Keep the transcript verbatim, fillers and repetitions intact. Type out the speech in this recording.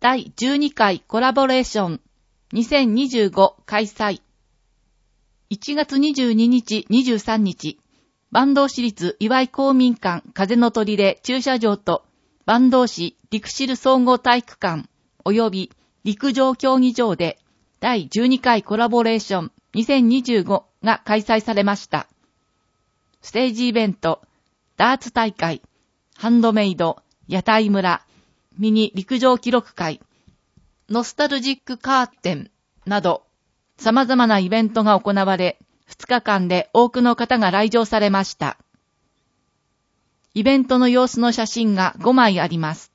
だいじゅうにかいコラボレーションにせんにじゅうご開催。いちがつにじゅうににち、にじゅうさんにち、坂東市立岩井公民館風の砦駐車場と坂東市陸汁総合体育館及び陸上競技場でだいじゅうにかいコラボレーションにせんにじゅうごが開催されました。ステージイベント、ダーツ大会、ハンドメイド、屋台村、ミニ陸上記録会、ノスタルジックカーテンなど様々なイベントが行われ、ふつかかんで多くの方が来場されました。イベントの様子の写真がごまいあります。